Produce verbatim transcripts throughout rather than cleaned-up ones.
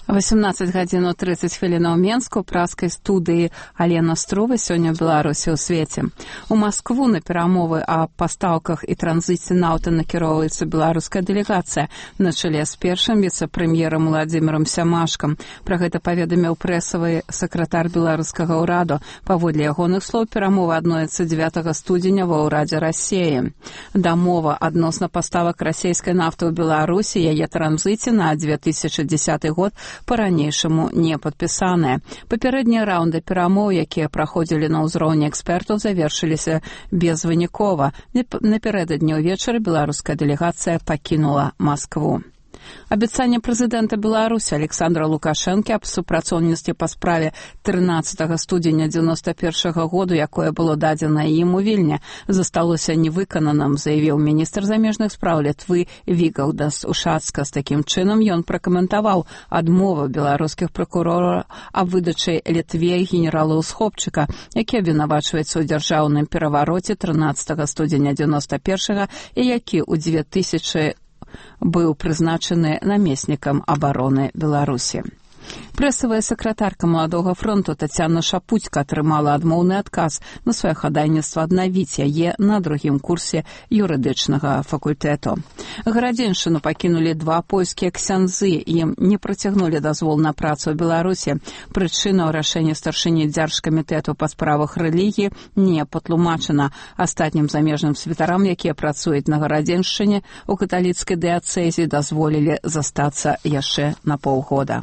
восемнадцать гадзін тридцать хвілінаў Менску, праскай студыі Алена Струва сёння ў Беларусі ў свеце. У Маскву на перамовы о пастаўках і транзіце нафты накіроўваецца беларуская дэлегацыя на чале з першым віцэ-прэм'ерам Владзімірам Сямашкам. Пра гэта паведаміў прэсавы сакратар беларускага ўраду. Паводле ягоных слоў, перамовы аднояцца дзевятага студзеня ва ўрадзе Расіі. Дамова адносна паставак расійскай нафты ў Беларусі, яе транзіце на две тысячы дзесяты год па-ранейшаму не падпісаныя. Папярэднія раунды перамоў, якія праходзілі на ўзроўні экспертаў, завершыліся безвынікова. Напярэдадні ўвечары беларуская дэлегацыя пакінула Маскву. Абяцанне прэзідэнта Беларусі Александра Лукашэнкі аб супрацоўніцтве па справе трынаццатага студзеня дзевяноста першага году, якое было дадзена ім у Вільні, засталося невыкананым, заявіў міністр замежных спраў Літвы Вігаўдас Ушацкас. Такім чынам ён пракаментаваў адмову беларускіх пракурораў аб выдачы Літве генерала Усхопчыка, які абвінавачваецца ў дзяржаўным перавароце трынаццатага студзеня дзевяноста першага і які ў две тысячы быў прызначаны намеснікам абароны Беларусі. Прэсавая сакратарка Маладога фронту Тацяна Шапуцька атрымала адмоўны адказ на сваё хадайніцтва аднавіць яе на другім курсе юрыдычнага факультэту. Гарадзеншчыну пакінулі два польскія ксяндзы, ім не працягнулі дазвол на працу ў Беларусі. Прычына ў рашэнні старшыні дзяржкамітэту па справах рэлігіі не патлумачана. Астатнім замежным святарам, якія працуюць на Гарадзеншчыне у каталіцкай дыяцэзі, дазволілі застацца яшчэ на паўгода.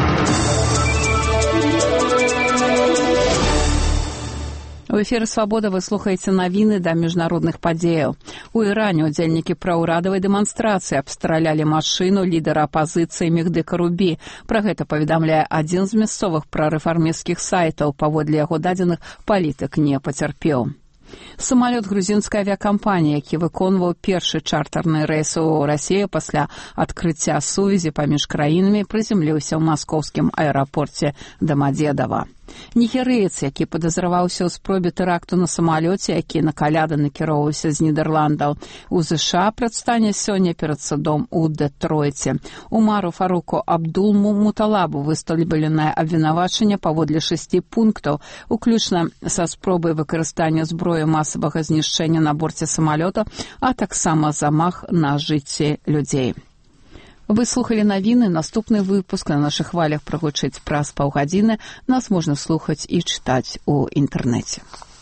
У эфіры «Свабода» вы слухаеце навіны да міжнародных падзеяў. У Іране удзельнікі праўрадавай дэманстрацыі абстралялі машыну лідара апазіцыі Мехдыка Рубі. Пра гэта паведамляе адзін з мясцовых прарэфармісцкіх сайтаў. Паводле яго дадзеных, палітык не пацярпеў. Самалёт грузінскай авіякампаніі, які выконваў першы чартарны рэйс у Расію пасля адкрыцця сувязі паміж краінамі, прыземліўся ў маскоўскім аэрапорце Дамадзедава. Нігерыец, які падазраваўся ў спробе тэракту на самалёце, які на каляды накіроўваўся з Нідерландаў, у ЗША прадстане сёння перад судом у Дэтройце. Умару Фаруку Абдулму Муталабу выстаўленае абвінавачанне паводле шасці пунктаў, уключна са спробай выкарыстання зброі масавага знішчэння на борце самалёта, а таксама замах на жыцці людзей. Вы слухали навіны. Наступны выпуск на нашых хвалях прагучыць праз паўгадзіны. Нас можна слухаць і чытаць у інтэрнэце.